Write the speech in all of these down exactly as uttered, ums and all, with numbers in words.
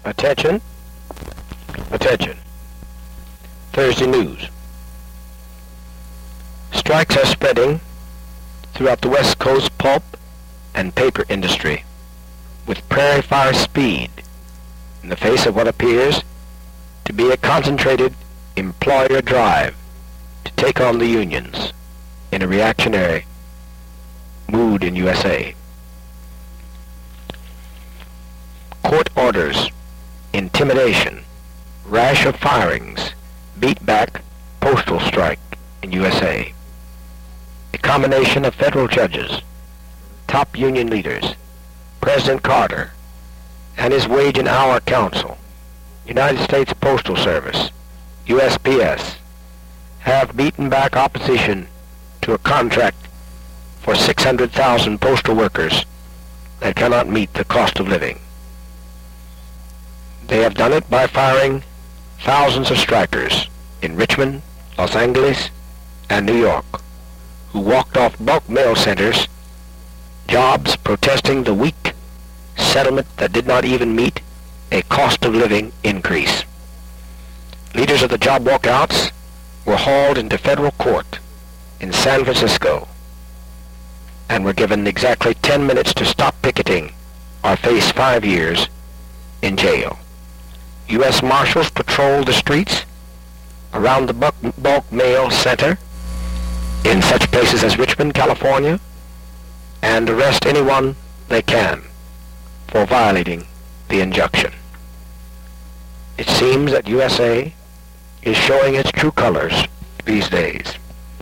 Attention. Attention. Thursday news. Strikes are spreading throughout the West Coast pulp and paper industry with prairie fire speed in the face of what appears to be a concentrated employer drive to take on the unions in a reactionary mood in U S A. Court orders, intimidation, rash of firings, beat back postal strike in U S A. A combination of federal judges, top union leaders, President Carter, and his Wage and Hour Council, United States Postal Service, U S P S, have beaten back opposition to a contract for six hundred thousand postal workers that cannot meet the cost of living. They have done it by firing thousands of strikers in Richmond, Los Angeles, and New York, who walked off bulk mail centers, jobs protesting the weak settlement that did not even meet a cost of living increase. Leaders of the job walkouts were hauled into federal court in San Francisco and were given exactly ten minutes to stop picketing or face five years in jail. U S Marshals patrol the streets around the bulk, bulk mail center in such places as Richmond, California, and arrest anyone they can for violating the injunction. It seems that U S A is showing its true colors these days.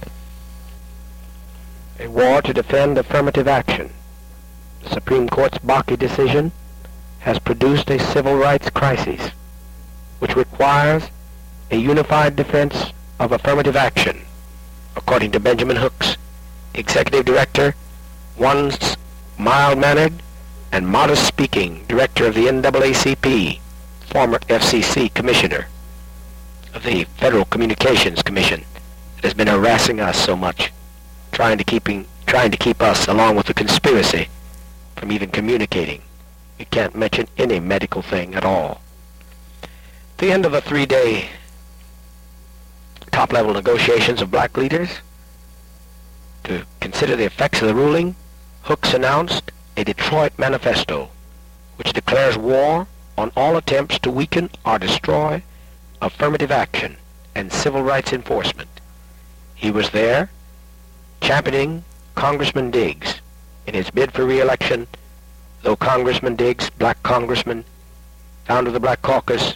A war to defend affirmative action. The Supreme Court's Bakke decision has produced a civil rights crisis, which requires a unified defense of affirmative action, according to Benjamin Hooks, executive director, once mild-mannered and modest-speaking director of the N double A C P, former F C C commissioner of the Federal Communications Commission that has been harassing us so much, trying to keeping trying to keep us, along with the conspiracy, from even communicating. You can't mention any medical thing at all. At the end of the three-day top-level negotiations of black leaders to consider the effects of the ruling, Hooks announced a Detroit Manifesto, which declares war on all attempts to weaken or destroy affirmative action and civil rights enforcement. He was there championing Congressman Diggs in his bid for re-election, though Congressman Diggs, black congressman, founder of the Black Caucus,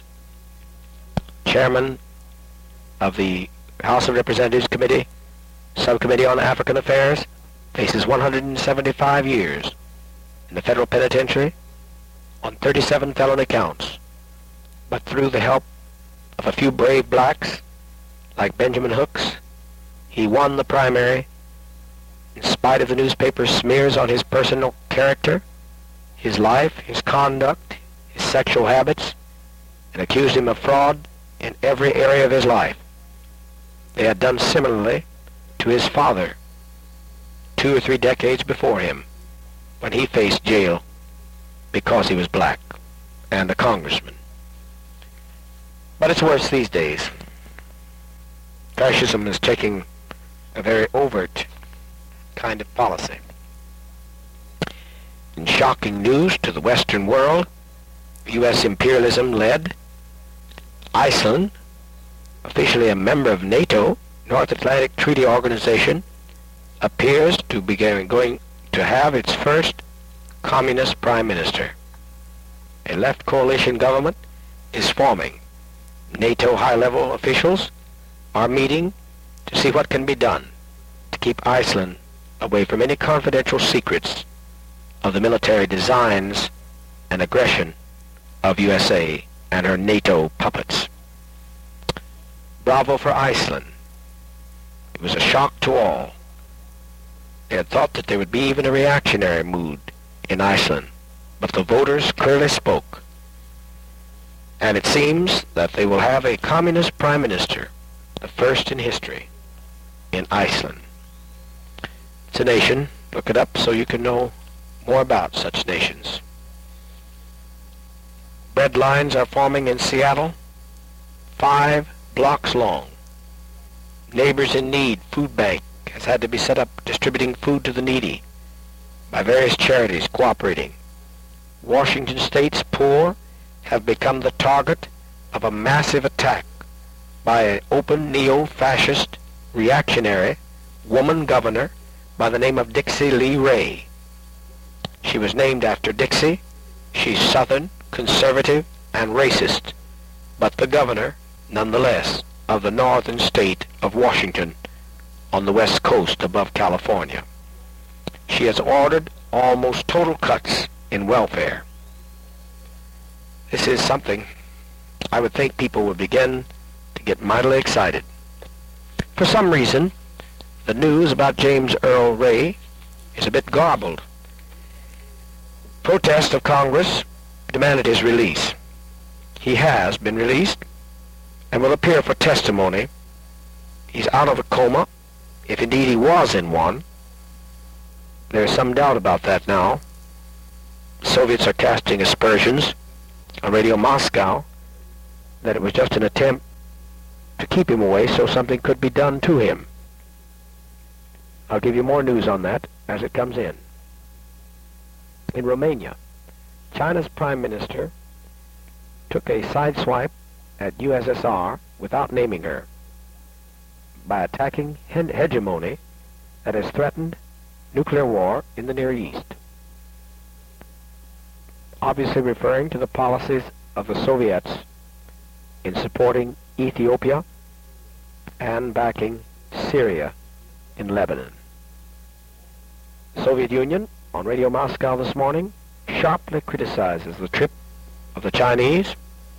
chairman of the House of Representatives Committee, Subcommittee on African Affairs, faces one hundred seventy-five years in the federal penitentiary on thirty-seven felony counts. But through the help of a few brave blacks like Benjamin Hooks, he won the primary in spite of the newspaper's smears on his personal character, his life, his conduct, his sexual habits, and accused him of fraud in every area of his life. They had done similarly to his father two or three decades before him, when he faced jail because he was black and a congressman. But it's worse these days. Fascism is taking a very overt kind of policy. In shocking news to the Western world, U S imperialism led Iceland, officially a member of NATO, North Atlantic Treaty Organization, appears to be going to have its first communist prime minister. A left coalition government is forming. NATO high-level officials are meeting to see what can be done to keep Iceland away from any confidential secrets of the military designs and aggression of U S A and her NATO puppets. Bravo for Iceland. It was a shock to all. They had thought that there would be even a reactionary mood in Iceland, but the voters clearly spoke. And it seems that they will have a communist prime minister, the first in history, in Iceland. It's a nation. Look it up so you can know more about such nations. bread lines are forming in Seattle, five blocks long. Neighbors in Need Food Bank has had to be set up distributing food to the needy by various charities cooperating. Washington State's poor have become the target of a massive attack by an open neo-fascist reactionary woman governor by the name of Dixie Lee Ray. She was named after Dixie. She's Southern, conservative, and racist, but the governor, nonetheless, of the northern state of Washington on the west coast above California. She has ordered almost total cuts in welfare. This is something I would think people would begin to get mightily excited. For some reason, the news about James Earl Ray is a bit garbled. Protest of Congress demanded his release. He has been released and will appear for testimony. He's out of a coma, if indeed he was in one. There's some doubt about that now. The Soviets are casting aspersions on Radio Moscow that it was just an attempt to keep him away so something could be done to him. I'll give you more news on that as it comes in. In Romania, China's Prime Minister took a sideswipe at U S S R without naming her by attacking he- hegemony that has threatened nuclear war in the Near East, obviously referring to the policies of the Soviets in supporting Ethiopia and backing Syria in Lebanon. The Soviet Union, on Radio Moscow this morning, sharply criticizes the trip of the Chinese,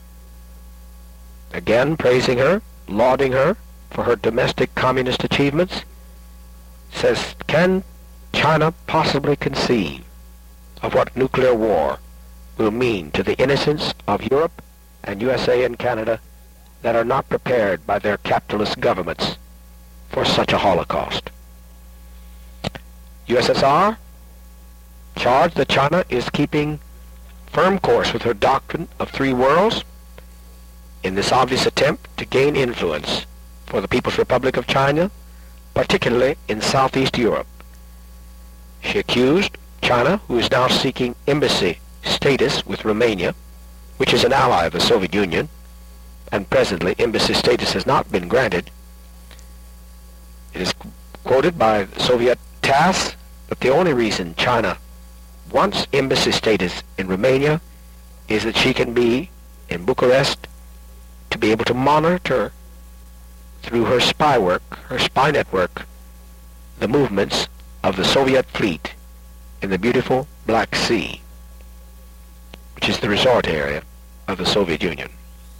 again praising her, lauding her for her domestic communist achievements, says, can China possibly conceive of what nuclear war will mean to the innocents of Europe and U S A and Canada that are not prepared by their capitalist governments for such a holocaust? U S S R charged that China is keeping firm course with her doctrine of three worlds in this obvious attempt to gain influence for the People's Republic of China, particularly in Southeast Europe. She accused China, who is now seeking embassy status with Romania, which is an ally of the Soviet Union, and presently embassy status has not been granted. It is quoted by the Soviet TASS that the only reason China wants embassy status in Romania is that she can be in Bucharest to be able to monitor through her spy work, her spy network, the movements of the Soviet fleet in the beautiful Black Sea, which is the resort area of the Soviet Union.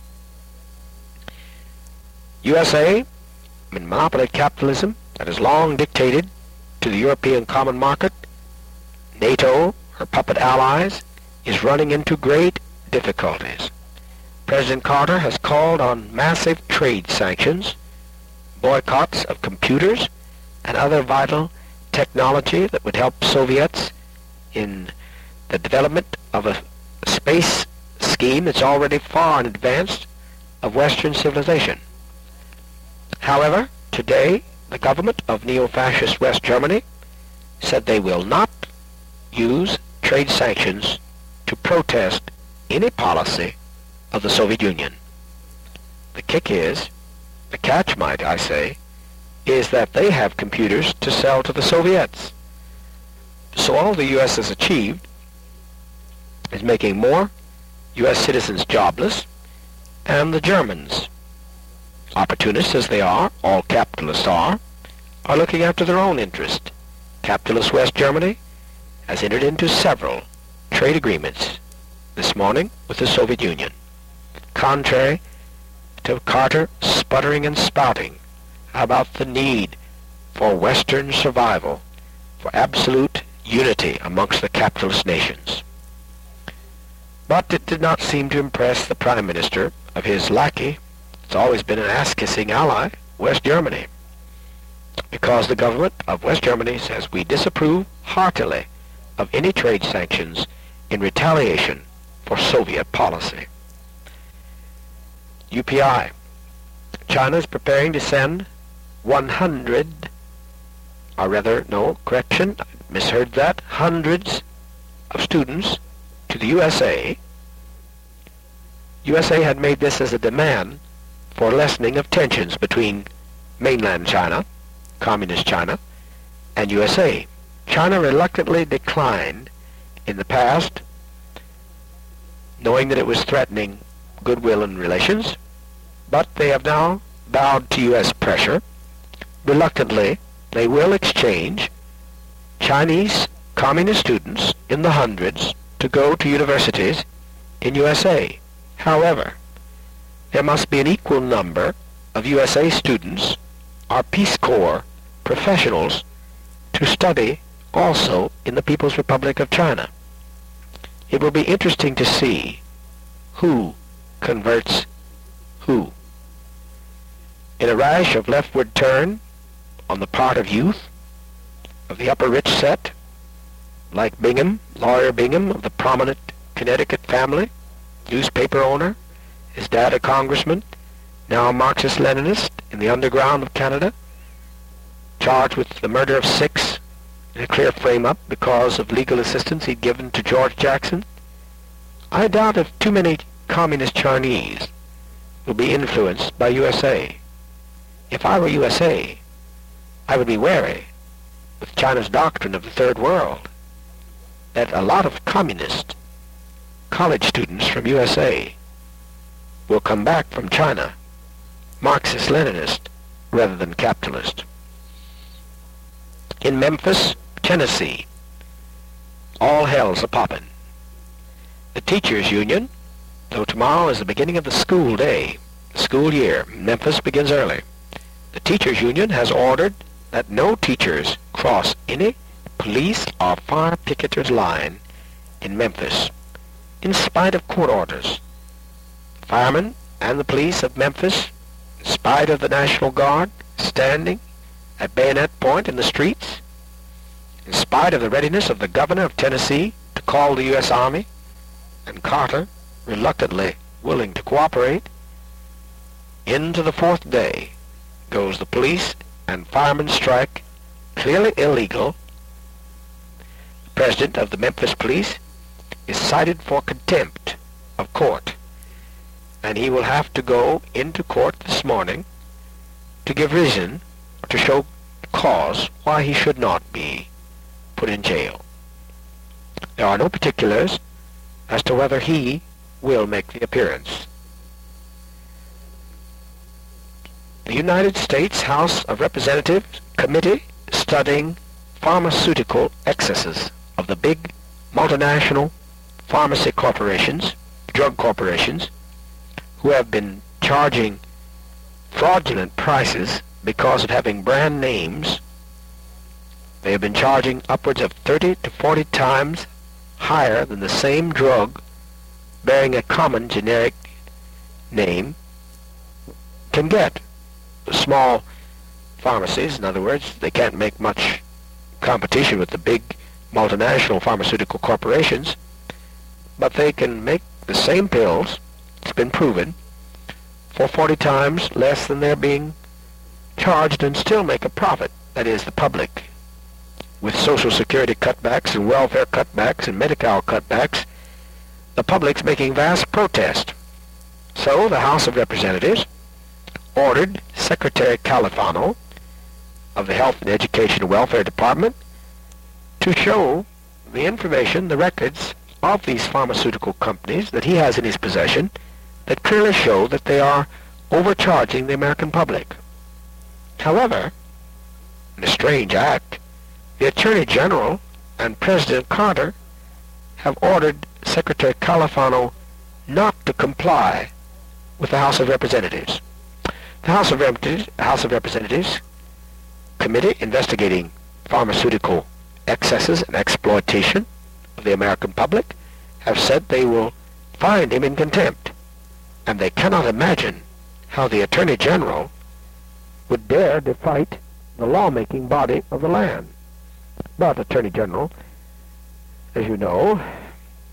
U S A, in monopoly capitalism that has long dictated to the European common market, NATO, her puppet allies, is running into great difficulties. President Carter has called on massive trade sanctions, boycotts of computers, and other vital technology that would help Soviets in the development of a space scheme that's already far in advance of Western civilization. However, today, the government of neo-fascist West Germany said they will not use trade sanctions to protest any policy of the Soviet Union. The kick is, the catch might I say, is that they have computers to sell to the Soviets. So all the U S has achieved is making more U S citizens jobless, and the Germans, opportunists as they are, all capitalists are, are looking after their own interest. Capitalist West Germany has entered into several trade agreements this morning with the Soviet Union, contrary to Carter sputtering and spouting about the need for Western survival, for absolute unity amongst the capitalist nations. But it did not seem to impress the Prime Minister of his lackey. It's always been an ass-kissing ally, West Germany, because the government of West Germany says we disapprove heartily of any trade sanctions in retaliation for Soviet policy. U P I. China is preparing to send one hundred, or rather, no, correction, I misheard that, hundreds of students to the U S A. U S A had made this as a demand for lessening of tensions between mainland China, communist China, and U S A. China reluctantly declined in the past, knowing that it was threatening goodwill and relations, but they have now bowed to U S pressure. Reluctantly, they will exchange Chinese communist students in the hundreds to go to universities in U S A. However, there must be an equal number of U S A students or Peace Corps professionals to study also in the People's Republic of China. It will be interesting to see who converts who. In a rash of leftward turn on the part of youth of the upper rich set, like Bingham, lawyer Bingham of the prominent Connecticut family, newspaper owner, his dad a congressman, now a Marxist-Leninist in the underground of Canada, charged with the murder of six in a clear frame-up because of legal assistance he'd given to George Jackson. I doubt if too many communist Chinese will be influenced by U S A. If I were U S A, I would be wary, with China's doctrine of the Third World, that a lot of communist college students from U S A will come back from China Marxist-Leninist rather than capitalist. In Memphis, Tennessee, all hell's a-poppin'. The teachers' union, though tomorrow is the beginning of the school day, the school year, Memphis begins early. The teachers' union has ordered that no teachers cross any police or fire picketers' line in Memphis, in spite of court orders. Firemen and the police of Memphis, in spite of the National Guard standing at bayonet point in the streets, in spite of the readiness of the governor of Tennessee to call the U S Army, and Carter reluctantly willing to cooperate, into the fourth day goes the police and firemen strike, clearly illegal. The president of the Memphis Police is cited for contempt of court, and he will have to go into court this morning to give reason, or to show cause why he should not be put in jail. There are no particulars as to whether he will make the appearance. The United States House of Representatives Committee studying pharmaceutical excesses of the big multinational pharmacy corporations, drug corporations, who have been charging fraudulent prices because of having brand names. They have been charging upwards of thirty to forty times higher than the same drug bearing a common generic name can get. The small pharmacies, in other words, they can't make much competition with the big multinational pharmaceutical corporations, but they can make the same pills, it's been proven, for forty times less than they're being charged and still make a profit, that is, the public. With Social Security cutbacks and welfare cutbacks and Medi-Cal cutbacks, the public's making vast protest. So the House of Representatives ordered Secretary Califano of the Health and Education and Welfare Department to show the information, the records of these pharmaceutical companies that he has in his possession that clearly show that they are overcharging the American public. However, in a strange act, the Attorney General and President Carter have ordered Secretary Califano not to comply with the House of Representatives. The House of Representatives, House of Representatives Committee investigating pharmaceutical excesses and exploitation of the American public have said they will find him in contempt, and they cannot imagine how the Attorney General would dare to fight the lawmaking body of the land. But Attorney General, as you know,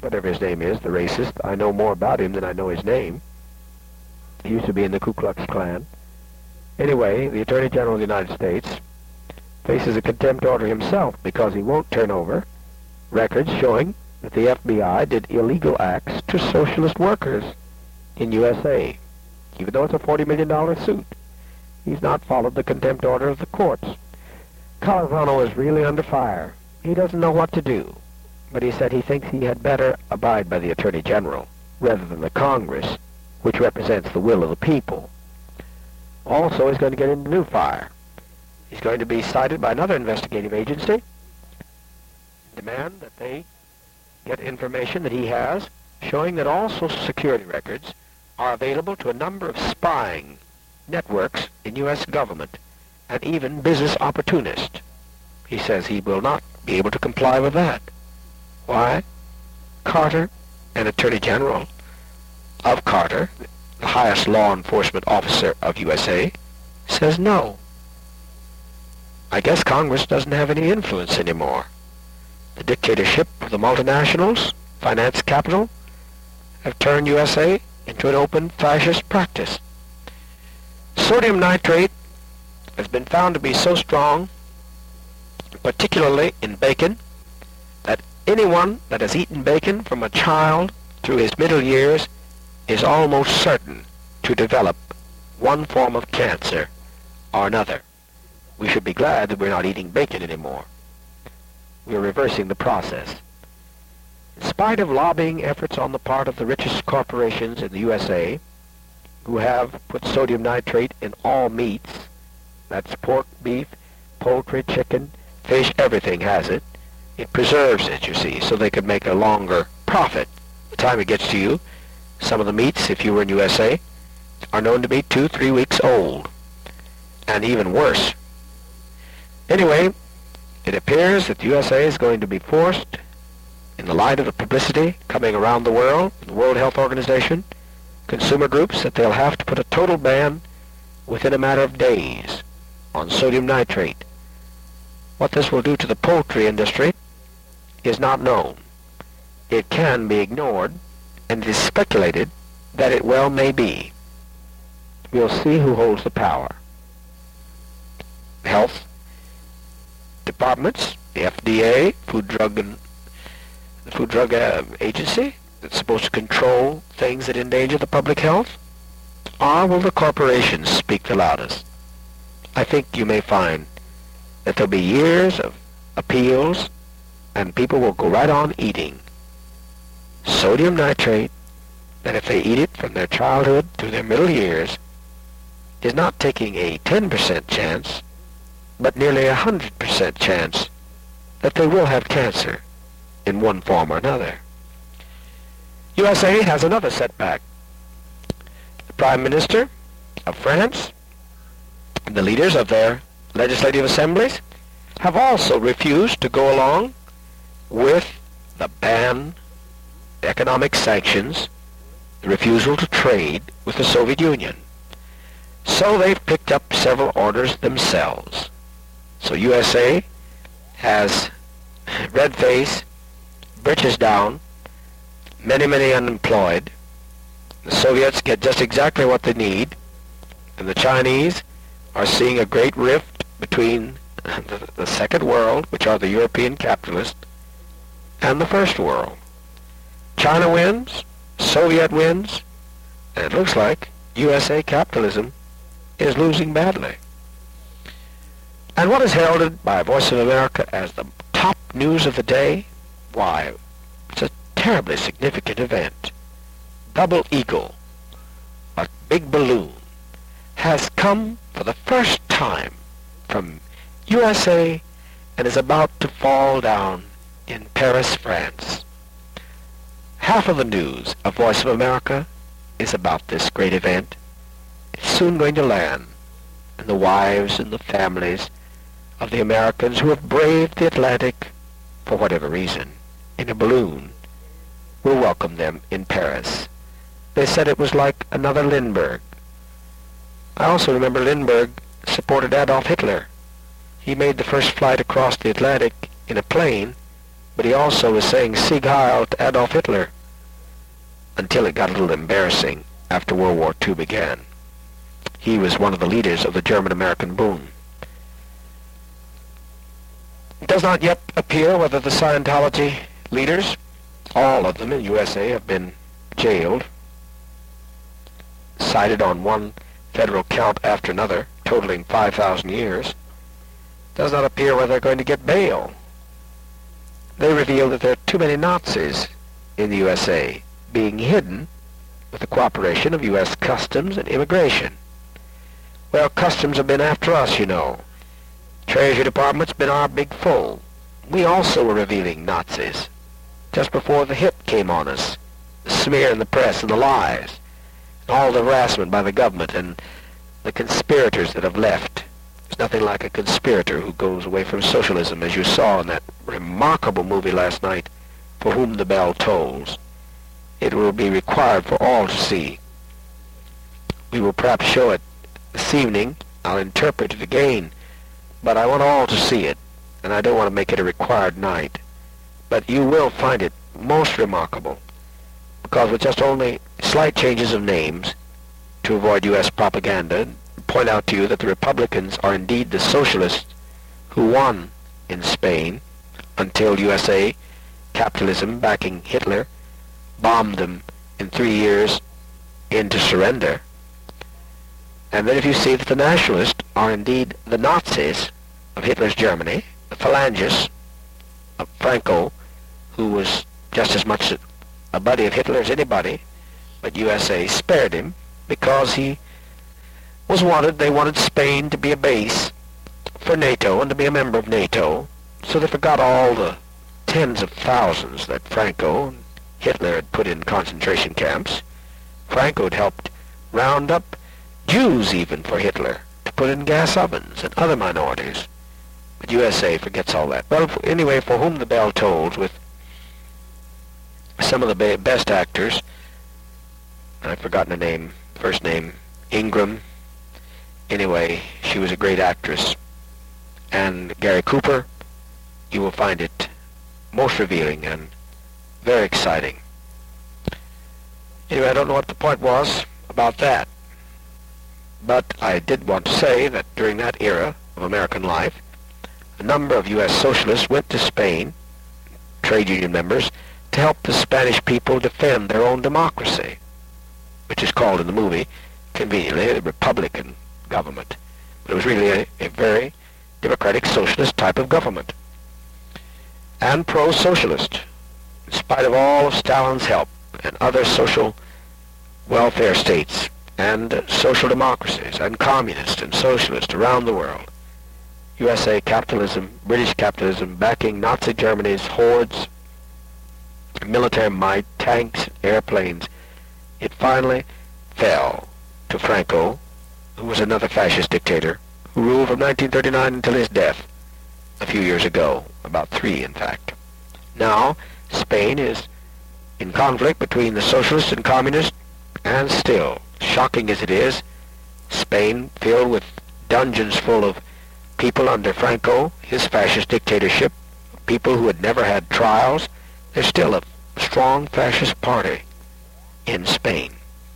whatever his name is, the racist. I know more about him than I know his name. He used to be in the Ku Klux Klan. Anyway, the Attorney General of the United States faces a contempt order himself because he won't turn over records showing that the F B I did illegal acts to socialist workers in U S A, even though it's a forty million dollars suit. He's not followed the contempt order of the courts. Califano is really under fire. He doesn't know what to do, but he said he thinks he had better abide by the Attorney General rather than the Congress, which represents the will of the people. Also, he's going to get into new fire. He's going to be cited by another investigative agency, demand that they get information that he has showing that all Social Security records are available to a number of spying networks in U S government and even business opportunists. He says he will not be able to comply with that. Why? Carter, an Attorney General of Carter, the highest law enforcement officer of U S A, says no. I guess Congress doesn't have any influence anymore. The dictatorship of the multinationals, finance capital, have turned U S A into an open fascist practice. Sodium nitrate has been found to be so strong, particularly in bacon, that anyone that has eaten bacon from a child through his middle years is almost certain to develop one form of cancer or another. We should be glad that we're not eating bacon anymore. We're reversing the process. In spite of lobbying efforts on the part of the richest corporations in the U S A, who have put sodium nitrate in all meats, that's pork, beef, poultry, chicken, fish, everything has it. It preserves it, you see, so they could make a longer profit. By the time it gets to you, some of the meats, if you were in U S A, are known to be two, three weeks old, and even worse. Anyway, it appears that the U S A is going to be forced, in the light of the publicity coming around the world, the World Health Organization, consumer groups, that they'll have to put a total ban within a matter of days on sodium nitrate. What this will do to the poultry industry is not known. It can be ignored, and it is speculated that it well may be. We'll see who holds the power. Health departments, the F D A, Food Drug and the Food Drug uh, Agency, that's supposed to control things that endanger the public health, or will the corporations speak the loudest? I think you may find that there'll be years of appeals, and people will go right on eating sodium nitrate that, if they eat it from their childhood through their middle years, is not taking a ten percent chance, but nearly a one hundred percent chance that they will have cancer in one form or another. U S A has another setback. The Prime Minister of France and the leaders of their legislative assemblies have also refused to go along with the ban, the economic sanctions, the refusal to trade with the Soviet Union. So they've picked up several orders themselves. So U S A has red face, britches down, many, many unemployed. The Soviets get just exactly what they need, and the Chinese are seeing a great rift between the, the second world, which are the European capitalists, and the first world. China wins, Soviet wins, and it looks like U S A capitalism is losing badly. And what is heralded by Voice of America as the top news of the day? Why, it's a terribly significant event. Double Eagle, a big balloon, has come for the first time from U S A and is about to fall down in Paris, France. Half of the news of Voice of America is about this great event. It's soon going to land, and the wives and the families of the Americans who have braved the Atlantic, for whatever reason, in a balloon, will welcome them in Paris. They said it was like another Lindbergh. I also remember Lindbergh supported Adolf Hitler. He made the first flight across the Atlantic in a plane but he also was saying Sieg Heil to Adolf Hitler until it got a little embarrassing after World War Two began. He was one of the leaders of the German-American Bund. It does not yet appear whether the Scientology leaders, all of them in U S A, have been jailed, cited on one federal count after another, totaling five thousand years. It does not appear whether they're going to get bail. They reveal that there are too many Nazis in the U S A, being hidden with the cooperation of U S Customs and Immigration. Well, Customs have been after us, you know. Treasury Department's been our big foe. We also were revealing Nazis just before the hit came on us, the smear in the press and the lies, and all the harassment by the government and the conspirators that have left. There's nothing like a conspirator who goes away from socialism, as you saw in that remarkable movie last night, For Whom the Bell Tolls. It will be required for all to see. We will perhaps show it this evening. I'll interpret it again, but I want all to see it, and I don't want to make it a required night. But you will find it most remarkable, because with just only slight changes of names to avoid U S propaganda, point out to you that the Republicans are indeed the socialists who won in Spain until U S A capitalism, backing Hitler, bombed them in three years into surrender. And then if you see that the nationalists are indeed the Nazis of Hitler's Germany, the phalangists of Franco, who was just as much a buddy of Hitler as anybody, but U S A spared him because he was wanted. They wanted Spain to be a base for NATO and to be a member of NATO, so they forgot all the tens of thousands that Franco and Hitler had put in concentration camps. Franco had helped round up Jews even for Hitler to put in gas ovens and other minorities. But U S A forgets all that. Well, anyway, For Whom the Bell Tolls, with some of the best actors, I've forgotten the name, first name, Ingram. Anyway, she was a great actress. And Gary Cooper, you will find it most revealing and very exciting. Anyway, I don't know what the point was about that, but I did want to say that during that era of American life, a number of U S socialists went to Spain, trade union members, to help the Spanish people defend their own democracy, which is called in the movie, conveniently, a Republican government. But it was really a, a very democratic socialist type of government, and pro-socialist, in spite of all of Stalin's help and other social welfare states and social democracies and communists and socialists around the world. U S A capitalism, British capitalism, backing Nazi Germany's hordes, military might, tanks, airplanes. It finally fell to Franco, who was another fascist dictator, who ruled from nineteen thirty-nine until his death a few years ago, about three in fact. Now, Spain is in conflict between the socialists and communists, and still, shocking as it is, Spain, filled with dungeons full of people under Franco, his fascist dictatorship, people who had never had trials, there's still a strong fascist party in Spain.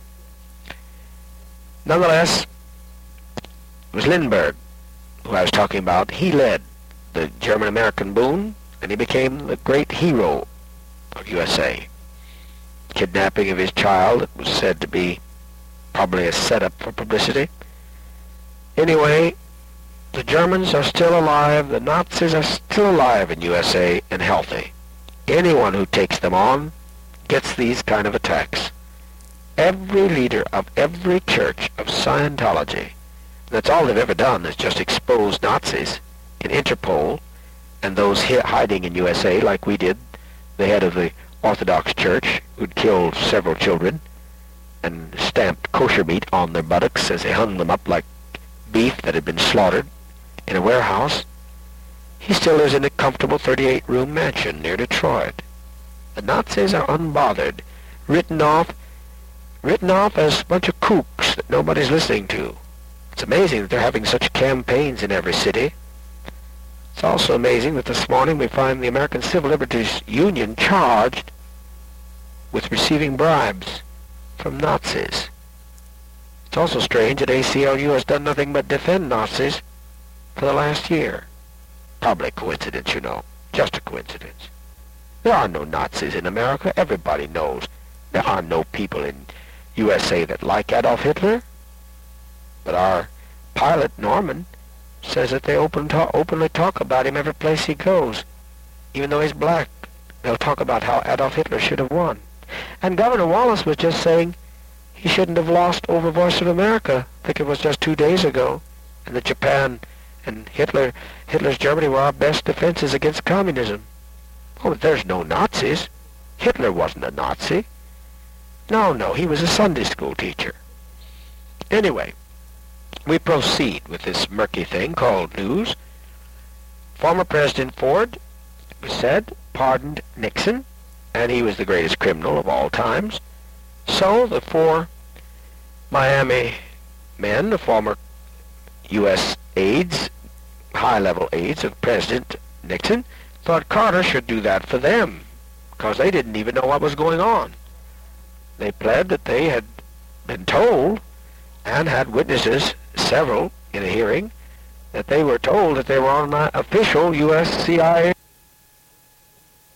Nonetheless, it was Lindbergh, who I was talking about. He led the German-American Bund, and he became the great hero of U S A. Kidnapping of his child, it was said to be probably a setup for publicity. Anyway, the Germans are still alive, the Nazis are still alive in U S A and healthy. Anyone who takes them on gets these kind of attacks. Every leader of every church of Scientology, that's all they've ever done is just expose Nazis in Interpol and those hi- hiding in U S A, like we did, the head of the Orthodox Church, who'd killed several children and stamped kosher meat on their buttocks as they hung them up like beef that had been slaughtered in a warehouse. He still lives in a comfortable thirty-eight room mansion near Detroit. The Nazis are unbothered, written off, written off as a bunch of kooks that nobody's listening to. It's amazing that they're having such campaigns in every city. It's also amazing that this morning we find the American Civil Liberties Union charged with receiving bribes from Nazis. It's also strange that A C L U has done nothing but defend Nazis for the last year. Probably a coincidence, you know. Just a coincidence. There are no Nazis in America. Everybody knows there are no people in U S A that like Adolf Hitler. But our pilot, Norman, says that they open ta- openly talk about him every place he goes. Even though he's black, they'll talk about how Adolf Hitler should have won. And Governor Wallace was just saying he shouldn't have lost over Voice of America. I think it was just two days ago. And that Japan and Hitler, Hitler's Germany were our best defenses against communism. Oh, there's no Nazis. Hitler wasn't a Nazi. No, no, he was a Sunday school teacher. Anyway, we proceed with this murky thing called news. Former President Ford, it was said, pardoned Nixon, and he was the greatest criminal of all times. So the four Miami men, the former U S aides, high-level aides of President Nixon, thought Carter should do that for them, because they didn't even know what was going on. They pled that they had been told, and had witnesses, several, in a hearing, that they were told that they were on an official U S C I A